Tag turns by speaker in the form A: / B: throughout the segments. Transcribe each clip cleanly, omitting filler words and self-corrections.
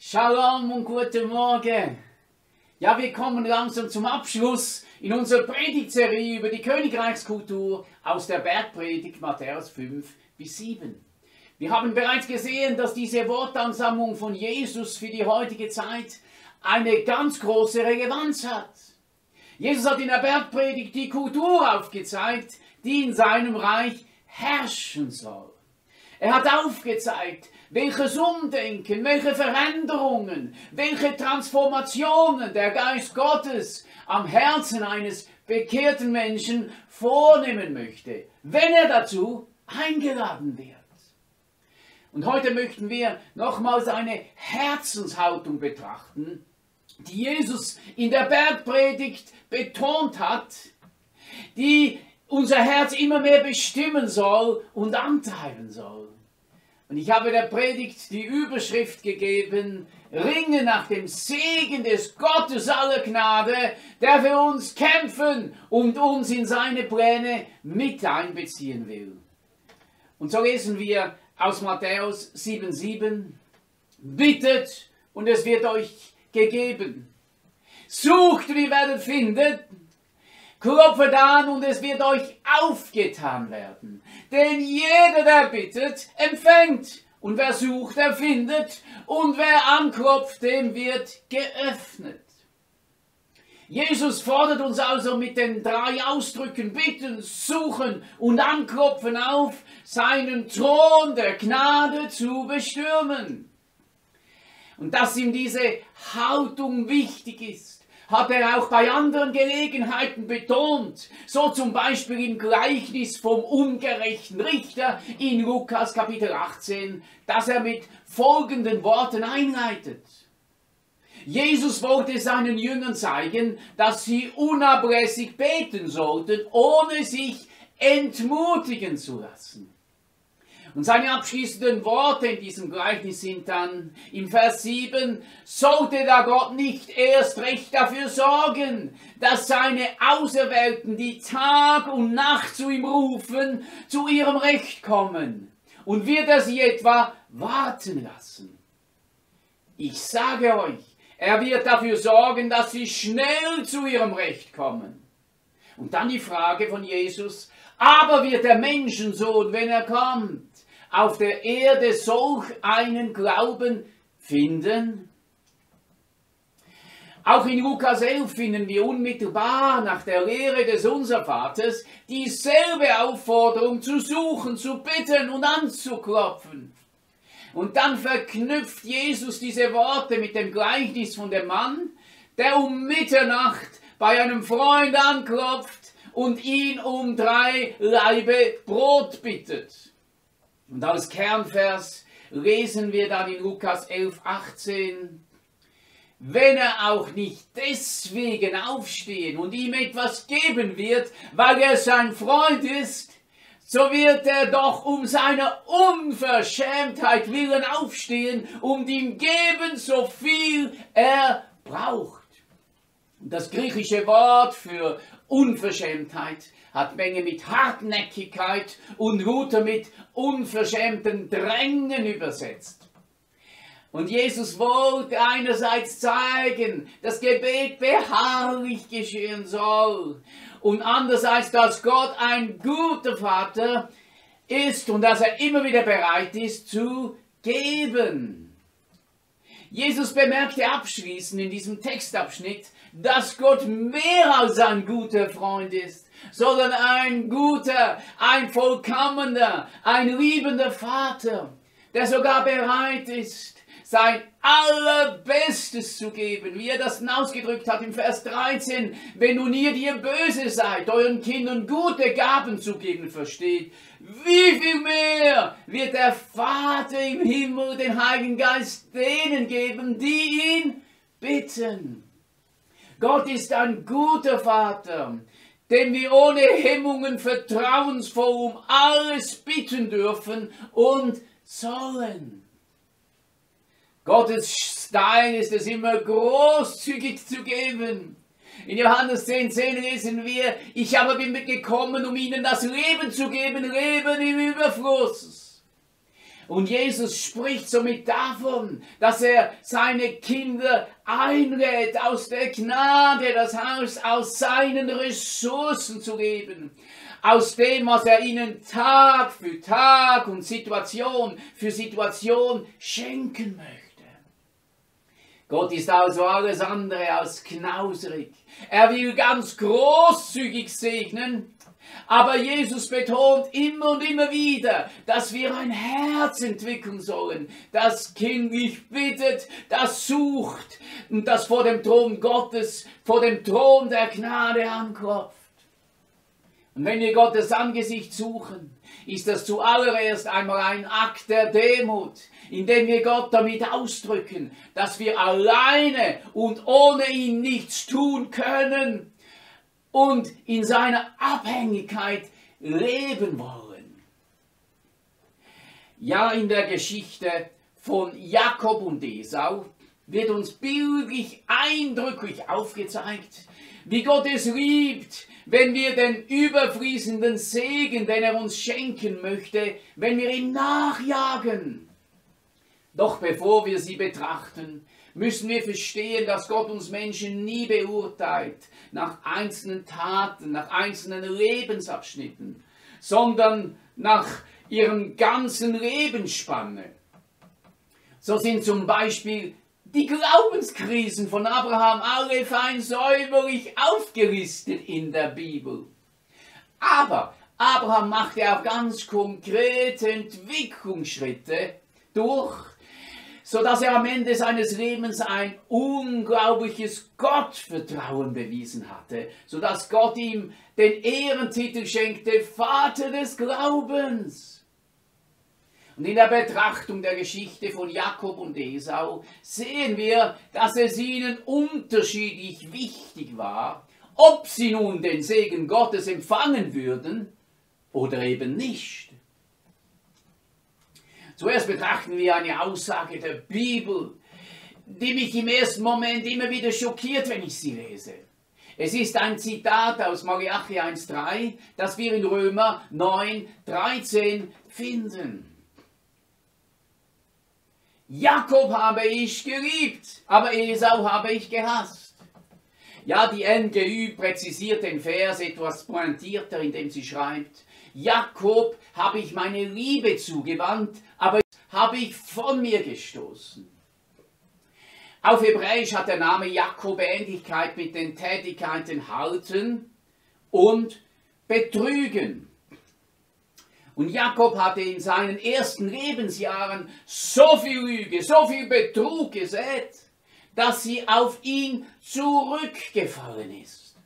A: Shalom und guten Morgen. Ja, wir kommen langsam zum Abschluss in unserer Predigtserie über die Königreichskultur aus der Bergpredigt Matthäus 5 bis 7. Wir haben bereits gesehen, dass diese Wortansammlung von Jesus für die heutige Zeit eine ganz große Relevanz hat. Jesus hat in der Bergpredigt die Kultur aufgezeigt, die in seinem Reich herrschen soll. Er hat aufgezeigt, welches Umdenken, welche Veränderungen, welche Transformationen der Geist Gottes am Herzen eines bekehrten Menschen vornehmen möchte, wenn er dazu eingeladen wird. Und heute möchten wir nochmals eine Herzenshaltung betrachten, die Jesus in der Bergpredigt betont hat, die unser Herz immer mehr bestimmen soll und antreiben soll. Und ich habe der Predigt die Überschrift gegeben: Ringe nach dem Segen des Gottes aller Gnade, der für uns kämpfen und uns in seine Pläne mit einbeziehen will. Und so lesen wir aus Matthäus 7,7: Bittet und es wird euch gegeben. Sucht und ihr werdet finden. Klopfet an und es wird euch aufgetan werden. Denn jeder, der bittet, empfängt. Und wer sucht, der findet. Und wer anklopft, dem wird geöffnet. Jesus fordert uns also mit den 3 Ausdrücken bitten, suchen und anklopfen auf, seinen Thron der Gnade zu bestürmen. Und dass ihm diese Haltung wichtig ist, hat er auch bei anderen Gelegenheiten betont, so zum Beispiel im Gleichnis vom ungerechten Richter in Lukas Kapitel 18, das er mit folgenden Worten einleitet. Jesus wollte seinen Jüngern zeigen, dass sie unablässig beten sollten, ohne sich entmutigen zu lassen. Und seine abschließenden Worte in diesem Gleichnis sind dann im Vers 7: Sollte da Gott nicht erst recht dafür sorgen, dass seine Auserwählten, die Tag und Nacht zu ihm rufen, zu ihrem Recht kommen? Und wird er sie etwa warten lassen? Ich sage euch, er wird dafür sorgen, dass sie schnell zu ihrem Recht kommen. Und dann die Frage von Jesus: Aber wird der Menschensohn, wenn er kommt, auf der Erde solch einen Glauben finden? Auch in Lukas 11 finden wir unmittelbar nach der Lehre des Unservaters dieselbe Aufforderung zu suchen, zu bitten und anzuklopfen. Und dann verknüpft Jesus diese Worte mit dem Gleichnis von dem Mann, der um Mitternacht bei einem Freund anklopft und ihn um 3 Laibe Brot bittet. Und als Kernvers lesen wir dann in Lukas 11,18: Wenn er auch nicht deswegen aufstehen und ihm etwas geben wird, weil er sein Freund ist, so wird er doch um seiner Unverschämtheit willen aufstehen und ihm geben, so viel er braucht. Und das griechische Wort für Unverschämtheit hat Menge mit Hartnäckigkeit und Luther mit unverschämten Drängen übersetzt. Und Jesus wollte einerseits zeigen, dass Gebet beharrlich geschehen soll, und andererseits, dass Gott ein guter Vater ist und dass er immer wieder bereit ist zu geben. Jesus bemerkte abschließend in diesem Textabschnitt, dass Gott mehr als ein guter Freund ist, sondern ein guter, ein vollkommener, ein liebender Vater, der sogar bereit ist, sein Allerbestes zu geben, wie er das ausgedrückt hat im Vers 13: Wenn nun ihr, die ihr böse seid, euren Kindern gute Gaben zu geben versteht, wie viel mehr wird der Vater im Himmel den Heiligen Geist denen geben, die ihn bitten. Gott ist ein guter Vater, dem wir ohne Hemmungen vertrauensvoll um alles bitten dürfen und sollen. Gottes Style ist es immer, großzügig zu geben. In Johannes 10,10 lesen wir: Ich aber bin gekommen, um ihnen das Leben zu geben, Leben im Überfluss. Und Jesus spricht somit davon, dass er seine Kinder einlädt, aus der Gnade das Haus aus seinen Ressourcen zu geben, aus dem, was er ihnen Tag für Tag und Situation für Situation schenken möchte. Gott ist also alles andere als knauserig. Er will ganz großzügig segnen, aber Jesus betont immer und immer wieder, dass wir ein Herz entwickeln sollen, das kindlich bittet, das sucht und das vor dem Thron Gottes, vor dem Thron der Gnade anklopft. Und wenn wir Gottes Angesicht suchen, ist das zuallererst einmal ein Akt der Demut, indem wir Gott damit ausdrücken, dass wir alleine und ohne ihn nichts tun können und in seiner Abhängigkeit leben wollen. Ja, in der Geschichte von Jakob und Esau wird uns bildlich eindrücklich aufgezeigt, wie Gott es liebt, wenn wir den überfließenden Segen, den er uns schenken möchte, wenn wir ihm nachjagen. Doch bevor wir sie betrachten, müssen wir verstehen, dass Gott uns Menschen nie beurteilt nach einzelnen Taten, nach einzelnen Lebensabschnitten, sondern nach ihrem ganzen Lebensspanne. So sind zum Beispiel die Glaubenskrisen von Abraham alle fein säuberlich aufgelistet in der Bibel. Aber Abraham machte auch ganz konkrete Entwicklungsschritte durch, sodass er am Ende seines Lebens ein unglaubliches Gottvertrauen bewiesen hatte, sodass Gott ihm den Ehrentitel schenkte, Vater des Glaubens. Und in der Betrachtung der Geschichte von Jakob und Esau sehen wir, dass es ihnen unterschiedlich wichtig war, ob sie nun den Segen Gottes empfangen würden oder eben nicht. Zuerst betrachten wir eine Aussage der Bibel, die mich im ersten Moment immer wieder schockiert, wenn ich sie lese. Es ist ein Zitat aus Malachi 1,3, das wir in Römer 9,13 finden. Jakob habe ich geliebt, aber Esau habe ich gehasst. Ja, die NGÜ präzisiert den Vers etwas pointierter, indem sie schreibt, Jakob habe ich meine Liebe zugewandt, aber habe ich von mir gestoßen. Auf Hebräisch hat der Name Jakob Ähnlichkeit mit den Tätigkeiten halten und betrügen. Und Jakob hatte in seinen ersten Lebensjahren so viel Lüge, so viel Betrug gesät, dass sie auf ihn zurückgefallen ist.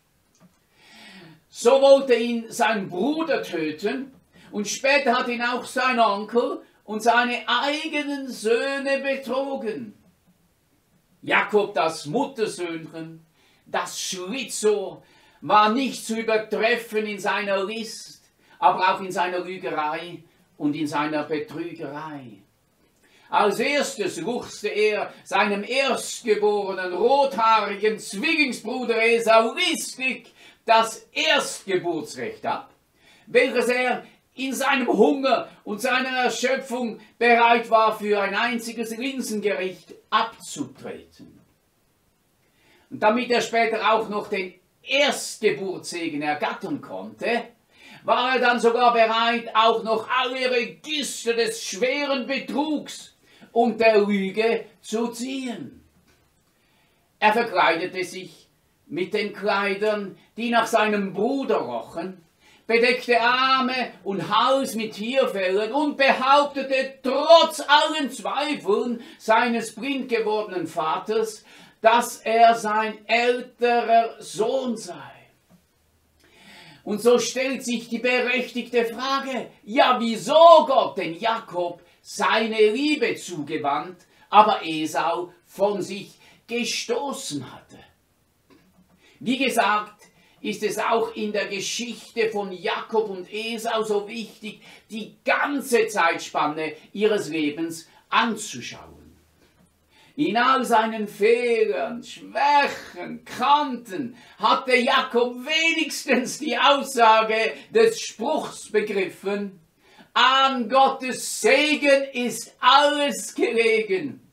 A: So wollte ihn sein Bruder töten und später hat ihn auch sein Onkel und seine eigenen Söhne betrogen. Jakob, das Muttersöhnchen, das Schlitzohr, war nicht zu übertreffen in seiner List, aber auch in seiner Lügerei und in seiner Betrügerei. Als erstes luchste er seinem erstgeborenen, rothaarigen Zwillingsbruder Esau listig das Erstgeburtsrecht ab, welches er in seinem Hunger und seiner Erschöpfung bereit war, für ein einziges Linsengericht abzutreten. Und damit er später auch noch den Erstgeburtssegen ergattern konnte, war er dann sogar bereit, auch noch alle Register des schweren Betrugs und der Lüge zu ziehen. Er verkleidete sich mit den Kleidern, die nach seinem Bruder rochen, bedeckte Arme und Hals mit Tierfellen und behauptete trotz allen Zweifeln seines blind gewordenen Vaters, dass er sein älterer Sohn sei. Und so stellt sich die berechtigte Frage, ja, wieso Gott den Jakob seine Liebe zugewandt, aber Esau von sich gestoßen hatte. Wie gesagt, ist es auch in der Geschichte von Jakob und Esau so wichtig, die ganze Zeitspanne ihres Lebens anzuschauen. In all seinen Fehlern, Schwächen, Kanten hatte Jakob wenigstens die Aussage des Spruchs begriffen, An Gottes Segen ist alles gelegen.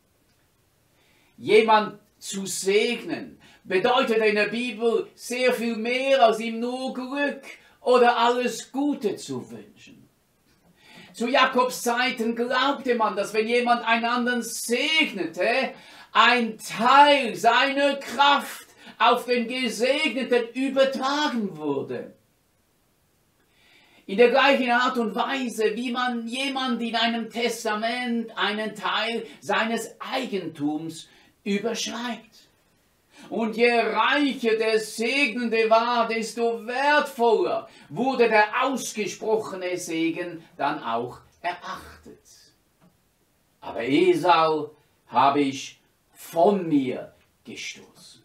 A: Jemand zu segnen bedeutet in der Bibel sehr viel mehr, als ihm nur Glück oder alles Gute zu wünschen. Zu Jakobs Zeiten glaubte man, dass wenn jemand einander segnete, ein Teil seiner Kraft auf den Gesegneten übertragen wurde. In der gleichen Art und Weise, wie man jemand in einem Testament einen Teil seines Eigentums überschreibt. Und je reicher der Segnende war, desto wertvoller wurde der ausgesprochene Segen dann auch erachtet. Aber Esau habe ich von mir gestoßen.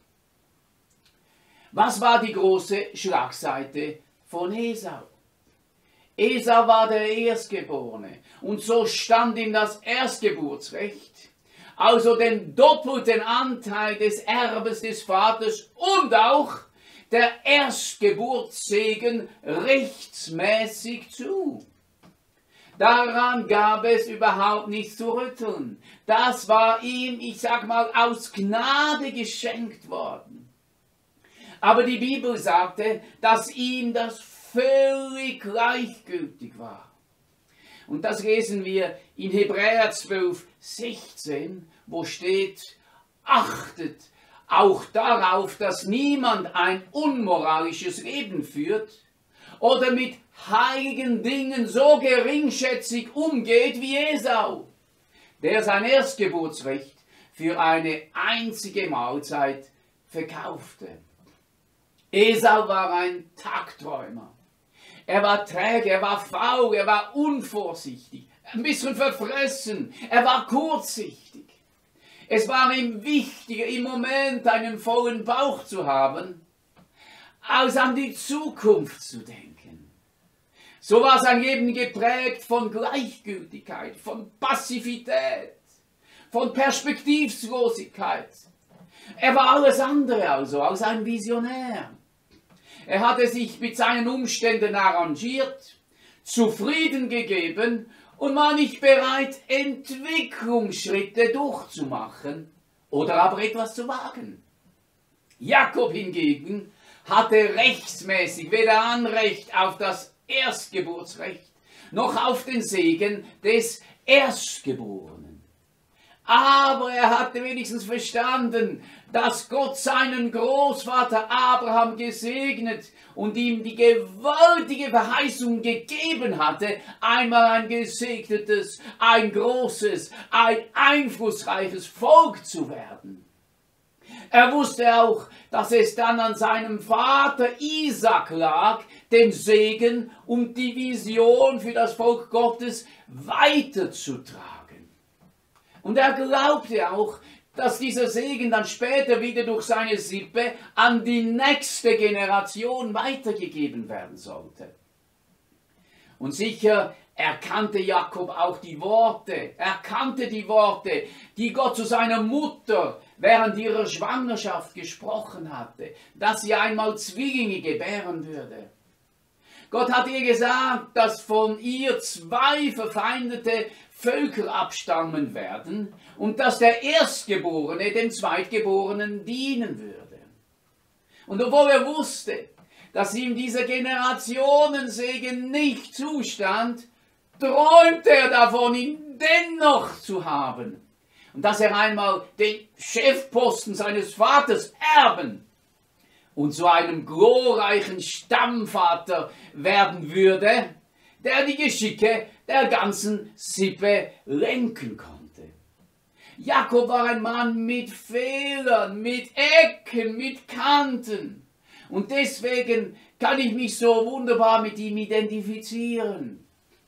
A: Was war die große Schlagseite von Esau? Esau war der Erstgeborene und so stand ihm das Erstgeburtsrecht, also den doppelten Anteil des Erbes des Vaters und auch der Erstgeburtssegen rechtsmäßig zu. Daran gab es überhaupt nichts zu rütteln. Das war ihm, ich sag mal, aus Gnade geschenkt worden. Aber die Bibel sagte, dass ihm das völlig gleichgültig war. Und das lesen wir in Hebräer 12,16, wo steht, achtet auch darauf, dass niemand ein unmoralisches Leben führt oder mit heiligen Dingen so geringschätzig umgeht wie Esau, der sein Erstgeburtsrecht für eine einzige Mahlzeit verkaufte. Esau war ein Tagträumer. Er war träge, er war faul, er war unvorsichtig, ein bisschen verfressen, er war kurzsichtig. Es war ihm wichtiger, im Moment einen vollen Bauch zu haben, als an die Zukunft zu denken. So war sein Leben geprägt von Gleichgültigkeit, von Passivität, von Perspektivlosigkeit. Er war alles andere also als ein Visionär. Er hatte sich mit seinen Umständen arrangiert, zufrieden gegeben und war nicht bereit, Entwicklungsschritte durchzumachen oder aber etwas zu wagen. Jakob hingegen hatte rechtsmäßig weder Anrecht auf das Erstgeburtsrecht noch auf den Segen des Erstgeborenen. Aber er hatte wenigstens verstanden, dass Gott seinen Großvater Abraham gesegnet und ihm die gewaltige Verheißung gegeben hatte, einmal ein gesegnetes, ein großes, ein einflussreiches Volk zu werden. Er wusste auch, dass es dann an seinem Vater Isaak lag, den Segen und die Vision für das Volk Gottes weiterzutragen. Und er glaubte auch, dass dieser Segen dann später wieder durch seine Sippe an die nächste Generation weitergegeben werden sollte. Und sicher erkannte Jakob auch die Worte, die Gott zu seiner Mutter während ihrer Schwangerschaft gesprochen hatte, dass sie einmal Zwillinge gebären würde. Gott hat ihr gesagt, dass von ihr 2 verfeindete Völker abstammen werden und dass der Erstgeborene dem Zweitgeborenen dienen würde. Und obwohl er wusste, dass ihm dieser Generationensegen nicht zustand, träumte er davon, ihn dennoch zu haben. Und dass er einmal den Chefposten seines Vaters erben und zu einem glorreichen Stammvater werden würde, der die Geschicke der ganzen Sippe lenken konnte. Jakob war ein Mann mit Fehlern, mit Ecken, mit Kanten. Und deswegen kann ich mich so wunderbar mit ihm identifizieren.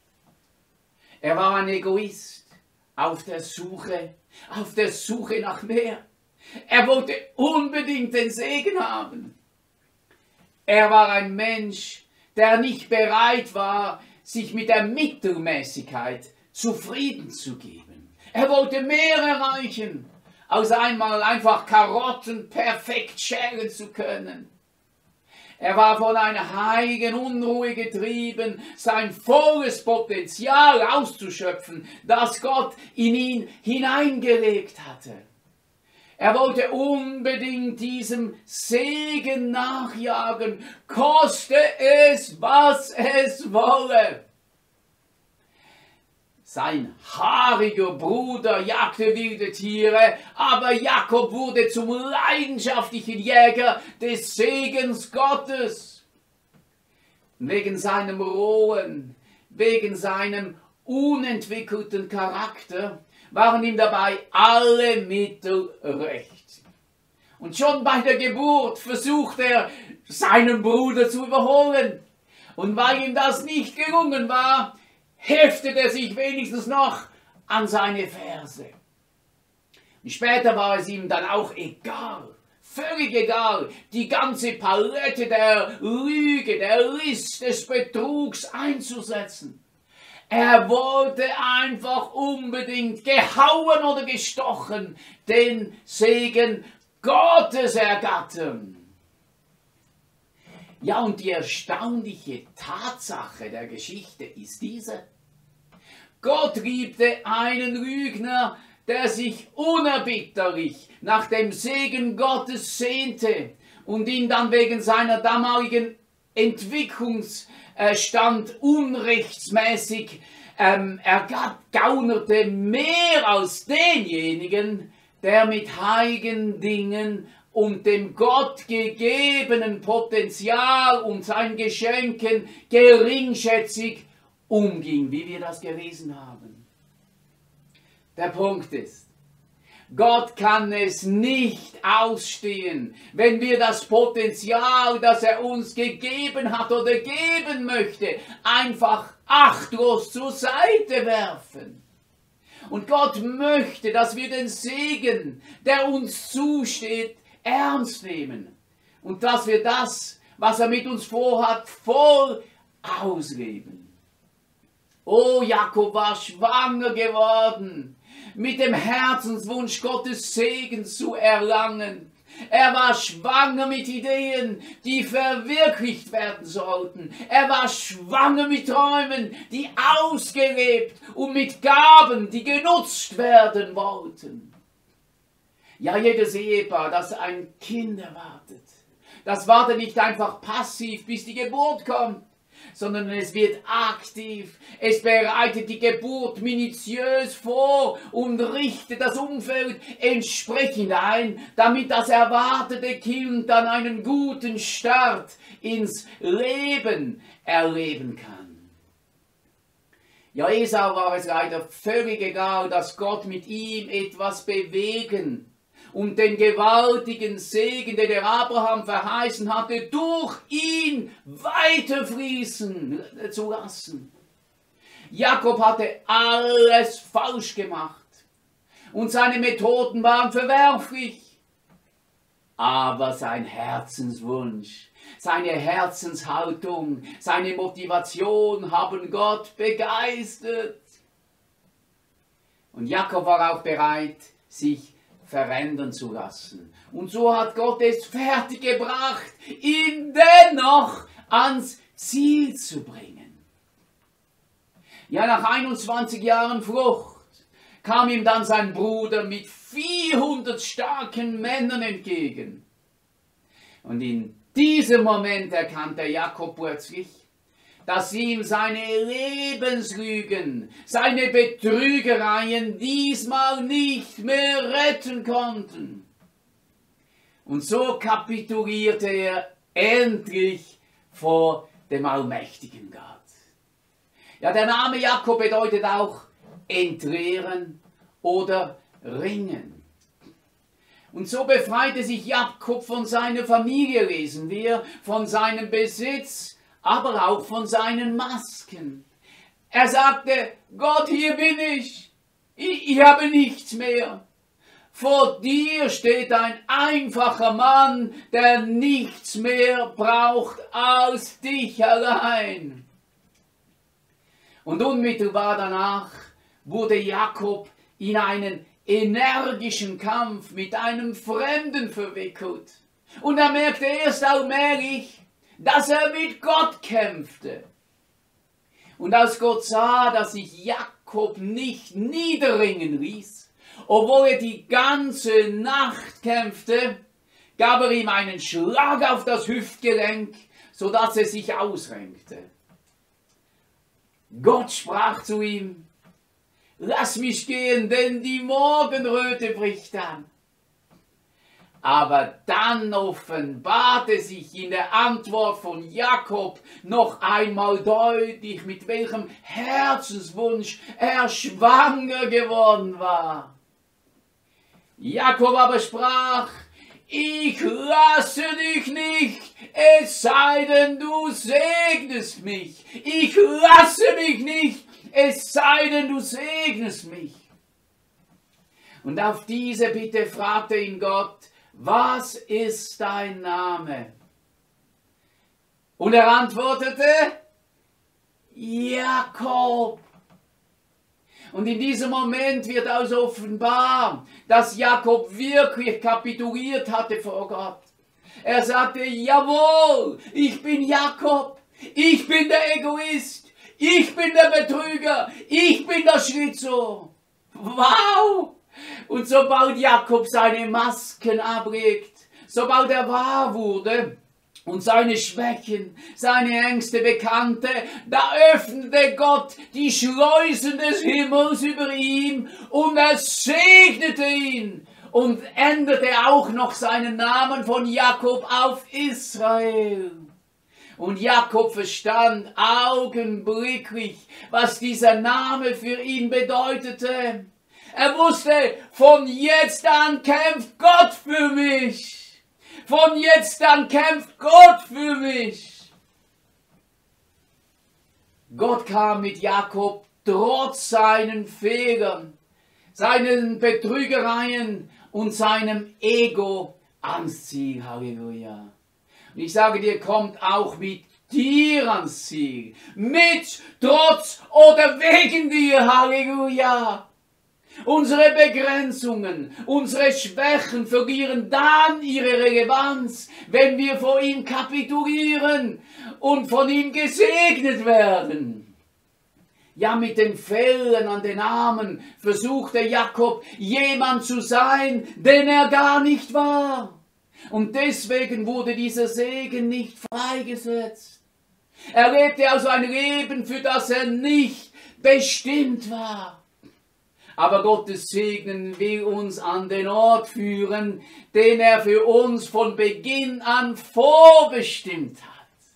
A: Er war ein Egoist, auf der Suche nach mehr. Er wollte unbedingt den Segen haben. Er war ein Mensch, der nicht bereit war, sich mit der Mittelmäßigkeit zufrieden zu geben. Er wollte mehr erreichen, als einmal einfach Karotten perfekt schälen zu können. Er war von einer heiligen Unruhe getrieben, sein volles Potenzial auszuschöpfen, das Gott in ihn hineingelegt hatte. Er wollte unbedingt diesem Segen nachjagen, koste es, was es wolle. Sein haariger Bruder jagte wilde Tiere, aber Jakob wurde zum leidenschaftlichen Jäger des Segens Gottes. Wegen seinem rohen, wegen seinem unentwickelten Charakter waren ihm dabei alle Mittel recht. Und schon bei der Geburt versuchte er, seinen Bruder zu überholen. Und weil ihm das nicht gelungen war, heftet er sich wenigstens noch an seine Ferse. Und später war es ihm dann auch egal, völlig egal, die ganze Palette der Lüge, der List, des Betrugs einzusetzen. Er wollte einfach unbedingt gehauen oder gestochen den Segen Gottes ergattern. Ja, und die erstaunliche Tatsache der Geschichte ist diese: Gott liebte einen Lügner, der sich unerbitterlich nach dem Segen Gottes sehnte und ihn dann wegen seiner damaligen Entwicklungsstand unrechtsmäßig ergaunerte, mehr als denjenigen, der mit heiligen Dingen und dem Gott gegebenen Potenzial und seinen Geschenken geringschätzig umging, wie wir das gelesen haben. Der Punkt ist, Gott kann es nicht ausstehen, wenn wir das Potenzial, das er uns gegeben hat oder geben möchte, einfach achtlos zur Seite werfen. Und Gott möchte, dass wir den Segen, der uns zusteht, ernst nehmen und dass wir das, was er mit uns vorhat, voll ausleben. Oh, Jakob war schwanger geworden mit dem Herzenswunsch, Gottes Segen zu erlangen. Er war schwanger mit Ideen, die verwirklicht werden sollten. Er war schwanger mit Träumen, die ausgelebt und mit Gaben, die genutzt werden wollten. Ja, jedes Ehepaar, das ein Kind erwartet, das wartet nicht einfach passiv, bis die Geburt kommt, sondern es wird aktiv. Es bereitet die Geburt minutiös vor und richtet das Umfeld entsprechend ein, damit das erwartete Kind dann einen guten Start ins Leben erleben kann. Ja, Esau war es leider völlig egal, dass Gott mit ihm etwas bewegen und den gewaltigen Segen, den der Abraham verheißen hatte, durch ihn weiterfließen zu lassen. Jakob hatte alles falsch gemacht und seine Methoden waren verwerflich. Aber sein Herzenswunsch, seine Herzenshaltung, seine Motivation haben Gott begeistert. Und Jakob war auch bereit, sich verändern zu lassen. Und so hat Gott es fertiggebracht, ihn dennoch ans Ziel zu bringen. Ja, nach 21 Jahren Flucht kam ihm dann sein Bruder mit 400 starken Männern entgegen. Und in diesem Moment erkannte Jakob plötzlich, dass ihm seine Lebenslügen, seine Betrügereien diesmal nicht mehr retten konnten. Und so kapitulierte er endlich vor dem allmächtigen Gott. Ja, der Name Jakob bedeutet auch entleeren oder ringen. Und so befreite sich Jakob von seiner Familie, lesen wir, von seinem Besitz, aber auch von seinen Masken. Er sagte, Gott, hier bin ich. Ich habe nichts mehr. Vor dir steht ein einfacher Mann, der nichts mehr braucht als dich allein. Und unmittelbar danach wurde Jakob in einen energischen Kampf mit einem Fremden verwickelt. Und er merkte erst allmählich, dass er mit Gott kämpfte. Und als Gott sah, dass sich Jakob nicht niederringen ließ, obwohl er die ganze Nacht kämpfte, gab er ihm einen Schlag auf das Hüftgelenk, sodass er sich ausrenkte. Gott sprach zu ihm: Lass mich gehen, denn die Morgenröte bricht an. Aber dann offenbarte sich in der Antwort von Jakob noch einmal deutlich, mit welchem Herzenswunsch er schwanger geworden war. Jakob aber sprach: Ich lasse dich nicht, es sei denn, du segnest mich. Ich lasse mich nicht, es sei denn, du segnest mich. Und auf diese Bitte fragte ihn Gott: Was ist dein Name? Und er antwortete: Jakob. Und in diesem Moment wird also offenbar, dass Jakob wirklich kapituliert hatte vor Gott. Er sagte: Jawohl, ich bin Jakob, ich bin der Egoist, ich bin der Betrüger, ich bin der Schlitzohr. Wow! Und sobald Jakob seine Masken ablegt, sobald er wahr wurde und seine Schwächen, seine Ängste bekannte, da öffnete Gott die Schleusen des Himmels über ihm und er segnete ihn und änderte auch noch seinen Namen von Jakob auf Israel. Und Jakob verstand augenblicklich, was dieser Name für ihn bedeutete. Er wusste, von jetzt an kämpft Gott für mich. Von jetzt an kämpft Gott für mich. Gott kam mit Jakob trotz seinen Fehlern, seinen Betrügereien und seinem Ego ans Ziel. Halleluja. Und ich sage dir, kommt auch mit dir ans Ziel. Mit, trotz oder wegen dir. Halleluja. Unsere Begrenzungen, unsere Schwächen verlieren dann ihre Relevanz, wenn wir vor ihm kapitulieren und von ihm gesegnet werden. Ja, mit den Fellen an den Armen versuchte Jakob, jemand zu sein, den er gar nicht war. Und deswegen wurde dieser Segen nicht freigesetzt. Er lebte also ein Leben, für das er nicht bestimmt war. Aber Gottes Segen will uns an den Ort führen, den er für uns von Beginn an vorbestimmt hat.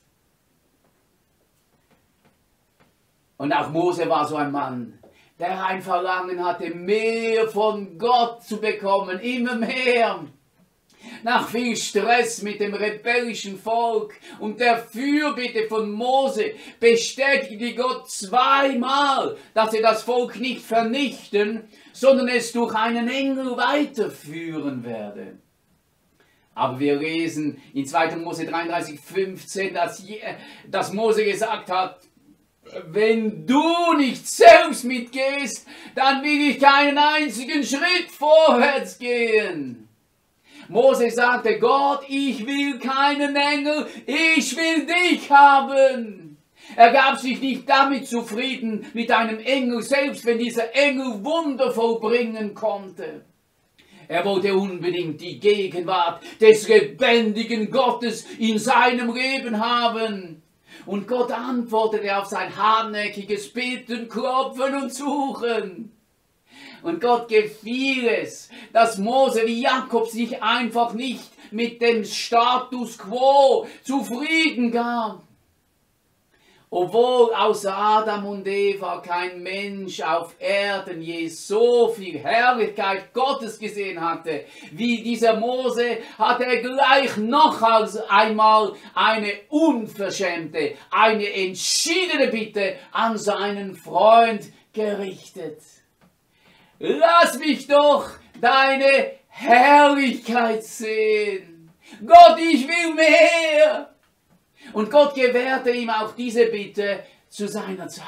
A: Und auch Mose war so ein Mann, der ein Verlangen hatte, mehr von Gott zu bekommen, immer mehr. Nach viel Stress mit dem rebellischen Volk und der Fürbitte von Mose bestätigte Gott zweimal, dass er das Volk nicht vernichten, sondern es durch einen Engel weiterführen werde. Aber wir lesen in 2. Mose 33,15, dass Mose gesagt hat: Wenn du nicht selbst mitgehst, dann will ich keinen einzigen Schritt vorwärts gehen. Mose sagte: Gott, ich will keinen Engel, ich will dich haben. Er gab sich nicht damit zufrieden mit einem Engel, selbst wenn dieser Engel Wunder vollbringen konnte. Er wollte unbedingt die Gegenwart des lebendigen Gottes in seinem Leben haben. Und Gott antwortete auf sein hartnäckiges Bitten, Klopfen und Suchen. Und Gott gefiel es, dass Mose wie Jakob sich einfach nicht mit dem Status quo zufrieden gab. Obwohl außer Adam und Eva kein Mensch auf Erden je so viel Herrlichkeit Gottes gesehen hatte, wie dieser Mose, hatte er gleich noch einmal eine unverschämte, eine entschiedene Bitte an seinen Freund gerichtet. Lass mich doch deine Herrlichkeit sehen. Gott, ich will mehr. Und Gott gewährte ihm auch diese Bitte zu seiner Zeit.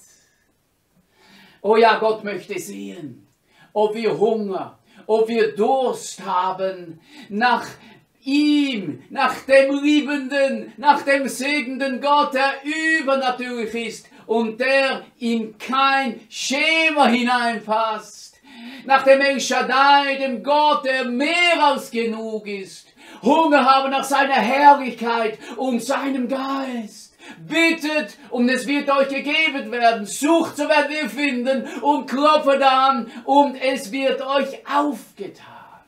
A: Oh ja, Gott möchte sehen, ob wir Hunger, ob wir Durst haben nach ihm, nach dem liebenden, nach dem segnenden Gott, der übernatürlich ist und der in kein Schema hineinpasst, nach dem El Shaddai, dem Gott, der mehr als genug ist, Hunger haben nach seiner Herrlichkeit und seinem Geist. Bittet und es wird euch gegeben werden. Sucht, so werdet ihr finden und klopft an und es wird euch aufgetan.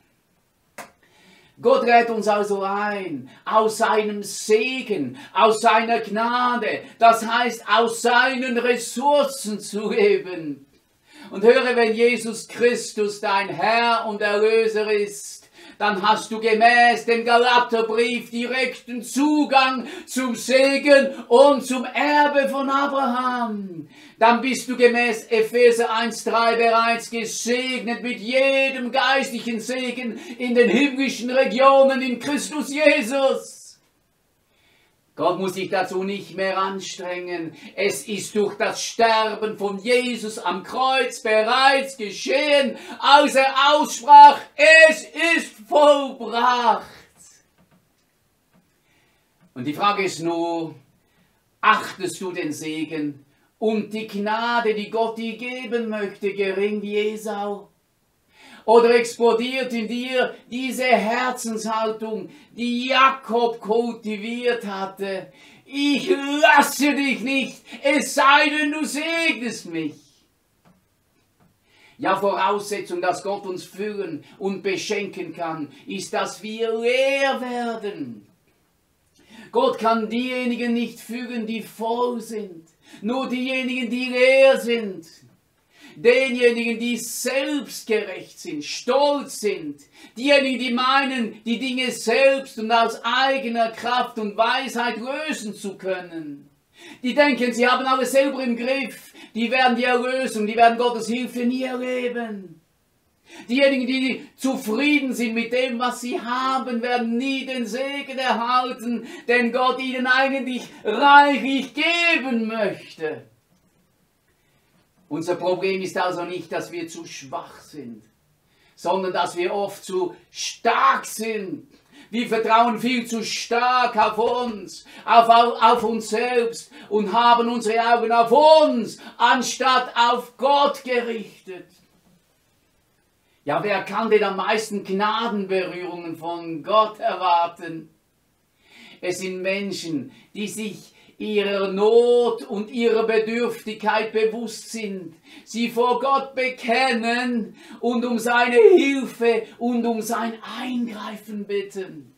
A: Gott lädt uns also ein, aus seinem Segen, aus seiner Gnade, das heißt aus seinen Ressourcen zu leben. Und höre, wenn Jesus Christus dein Herr und Erlöser ist, dann hast du gemäß dem Galaterbrief direkten Zugang zum Segen und zum Erbe von Abraham. Dann bist du gemäß Epheser 1,3 bereits gesegnet mit jedem geistlichen Segen in den himmlischen Regionen in Christus Jesus. Gott muss sich dazu nicht mehr anstrengen. Es ist durch das Sterben von Jesus am Kreuz bereits geschehen, als er aussprach, es ist vollbracht. Und die Frage ist nur, achtest du den Segen und die Gnade, die Gott dir geben möchte, gering wie Esau? Oder explodiert in dir diese Herzenshaltung, die Jakob kultiviert hatte? Ich lasse dich nicht, es sei denn, du segnest mich. Ja, Voraussetzung, dass Gott uns füllen und beschenken kann, ist, dass wir leer werden. Gott kann diejenigen nicht füllen, die voll sind, nur diejenigen, die leer sind. Denjenigen, die selbstgerecht sind, stolz sind, diejenigen, die meinen, die Dinge selbst und aus eigener Kraft und Weisheit lösen zu können. Die denken, sie haben alles selber im Griff, die werden die Erlösung, die werden Gottes Hilfe nie erleben. Diejenigen, die zufrieden sind mit dem, was sie haben, werden nie den Segen erhalten, den Gott ihnen eigentlich reichlich geben möchte. Unser Problem ist also nicht, dass wir zu schwach sind, sondern dass wir oft zu stark sind. Wir vertrauen viel zu stark auf uns, auf uns selbst und haben unsere Augen auf uns, anstatt auf Gott gerichtet. Ja, wer kann denn am meisten Gnadenberührungen von Gott erwarten? Es sind Menschen, die sich ihrer Not und ihrer Bedürftigkeit bewusst sind, sie vor Gott bekennen und um seine Hilfe und um sein Eingreifen bitten.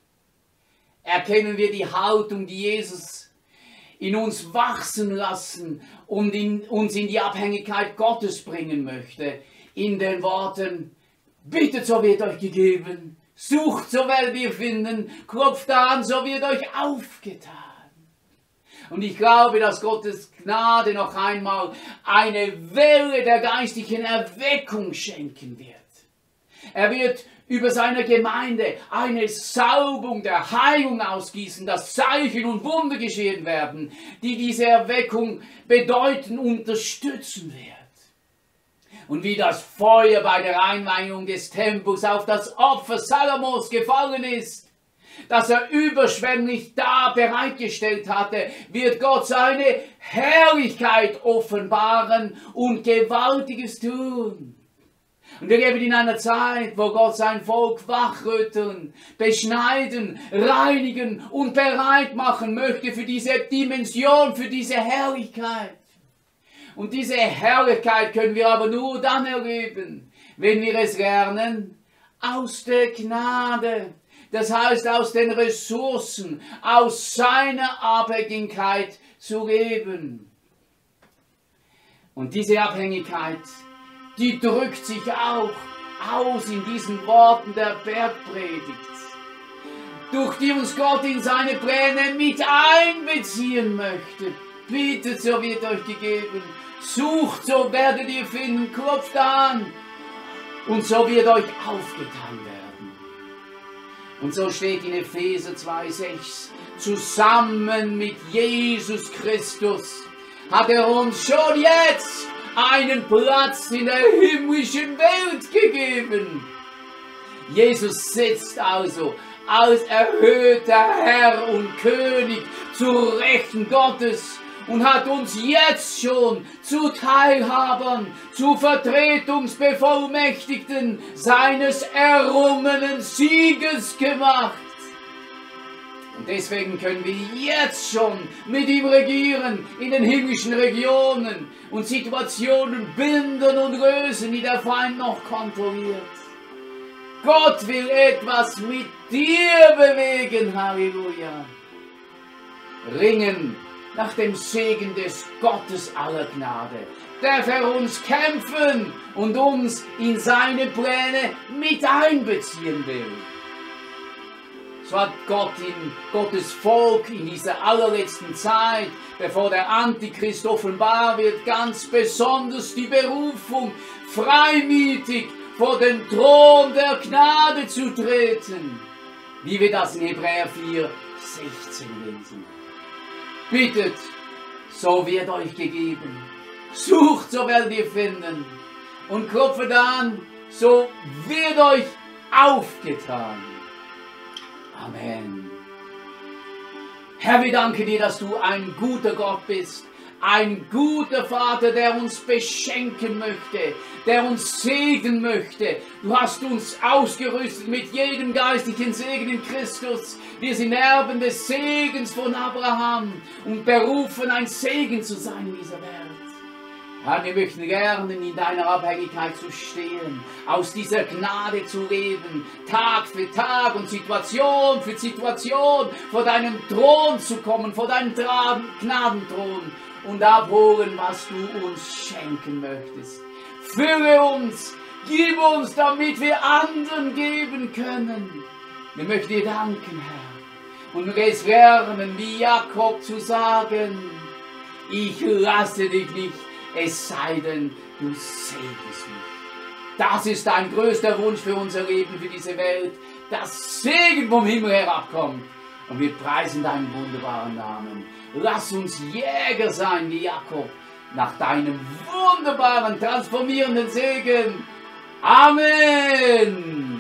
A: Erkennen wir die Haltung, die Jesus in uns wachsen lassen und uns in die Abhängigkeit Gottes bringen möchte, in den Worten, bittet, so wird euch gegeben, sucht, so werdet ihr finden, klopft an, so wird euch aufgetan. Und ich glaube, dass Gottes Gnade noch einmal eine Welle der geistlichen Erweckung schenken wird. Er wird über seine Gemeinde eine Salbung der Heilung ausgießen, dass Zeichen und Wunder geschehen werden, die diese Erweckung bedeuten, unterstützen wird. Und wie das Feuer bei der Einweihung des Tempels auf das Opfer Salomos gefallen ist, das er überschwänglich da bereitgestellt hatte, wird Gott seine Herrlichkeit offenbaren und Gewaltiges tun. Und wir leben in einer Zeit, wo Gott sein Volk wachrütteln, beschneiden, reinigen und bereit machen möchte für diese Dimension, für diese Herrlichkeit. Und diese Herrlichkeit können wir aber nur dann erleben, wenn wir es lernen aus der Gnade. Das heißt, aus den Ressourcen, aus seiner Abhängigkeit zu leben. Und diese Abhängigkeit, die drückt sich auch aus in diesen Worten der Bergpredigt, durch die uns Gott in seine Pläne mit einbeziehen möchte. Bittet, so wird euch gegeben. Sucht, so werdet ihr finden. Klopft an und so wird euch aufgetan werden. Und so steht in Epheser 2,6, zusammen mit Jesus Christus hat er uns schon jetzt einen Platz in der himmlischen Welt gegeben. Jesus sitzt also als erhöhter Herr und König zur Rechten Gottes und hat uns jetzt schon zu Teilhabern, zu Vertretungsbevollmächtigten seines errungenen Sieges gemacht. Und deswegen können wir jetzt schon mit ihm regieren in den himmlischen Regionen und Situationen binden und lösen, die der Feind noch kontrolliert. Gott will etwas mit dir bewegen, Halleluja. Ringen nach dem Segen des Gottes aller Gnade, der für uns kämpfen und uns in seine Pläne mit einbeziehen will. So hat Gott in Gottes Volk in dieser allerletzten Zeit, bevor der Antichrist offenbar wird, ganz besonders die Berufung, freimütig vor den Thron der Gnade zu treten, wie wir das in Hebräer 4, 16 lesen. Bittet, so wird euch gegeben. Sucht, so werdet ihr finden. Und klopft an, so wird euch aufgetan. Amen. Herr, wir danken dir, dass du ein guter Gott bist. Ein guter Vater, der uns beschenken möchte, der uns segnen möchte. Du hast uns ausgerüstet mit jedem geistlichen Segen in Christus. Wir sind Erben des Segens von Abraham und berufen, ein Segen zu sein in dieser Welt. Herr, wir möchten lernen, in deiner Abhängigkeit zu stehen, aus dieser Gnade zu leben, Tag für Tag und Situation für Situation vor deinem Thron zu kommen, vor deinem Gnadenthron und abholen, was du uns schenken möchtest. Fülle uns, gib uns, damit wir anderen geben können. Wir möchten dir danken, Herr, und es lernen, wie Jakob zu sagen, ich lasse dich nicht, es sei denn, du segnest mich. Das ist dein größter Wunsch für unser Leben, für diese Welt, dass Segen vom Himmel herabkommt. Und wir preisen deinen wunderbaren Namen. Lass uns Jäger sein wie Jakob, nach deinem wunderbaren, transformierenden Segen. Amen.